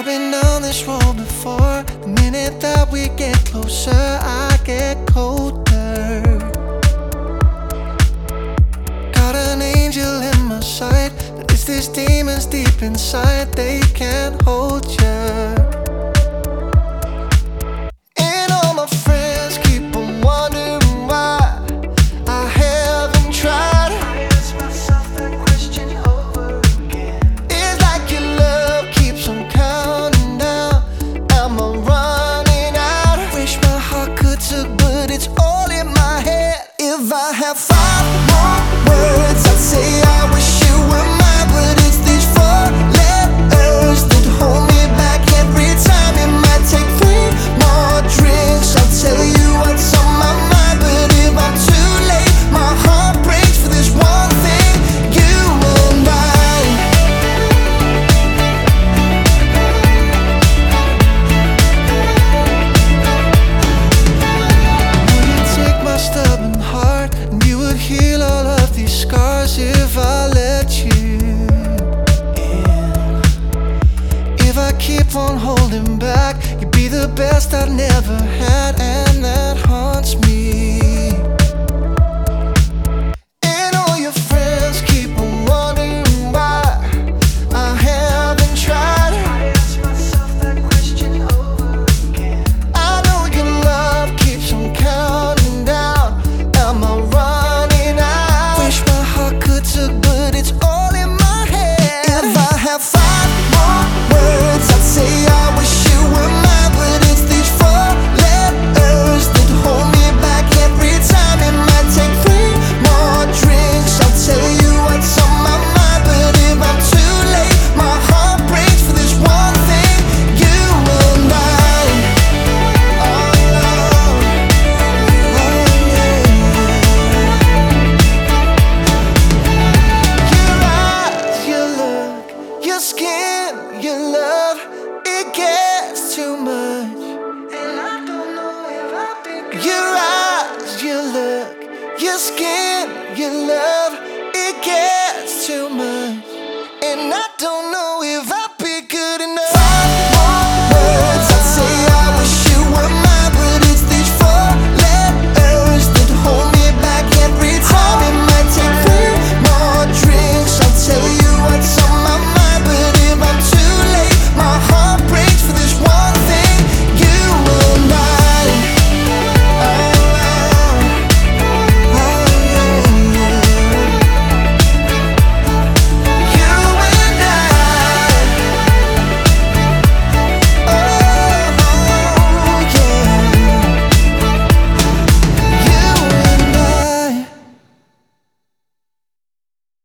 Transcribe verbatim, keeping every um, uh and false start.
been down this road before. The minute that we get closer, I get colder. Got an angel in my sight, but it's these demons deep inside, they can't hold you. And all my friends keep on wondering why I haven't tried. I ask myself that question over again. It's like your love keeps on counting down. Am I running out? I wish my heart could talk, but it's all in my head. If I have five more words, I'd say I wish you were mine, but it's these four letters that hold me back every time. It might take three more drinks, I'll tell you what's on my mind, but if I'm too late, my heart breaks for this one thing, you and I. Will you take my stubborn heart, and you would heal all of these scars if I let you in. If I keep on holding back, you'd be the best I've never had, and that haunts me. And all your friends keep on wondering why I haven't tried. I ask myself that question over again. I know your love keeps on counting down. Am I running out? Wish my heart could talk, but it's all in my head. If I have five more words, I'd say I wish you were mine, but it's these four letters that hold me back every time. It might take three more drinks, I'll tell you what's on my mind, but if I'm too late, my heart breaks for this one thing, you and I. Oh, Lord. Oh, yeah. Your eyes, your look, your skin, your love, it gets too much. And I don't know if I've been good. Your eyes, your look, your skin, your love.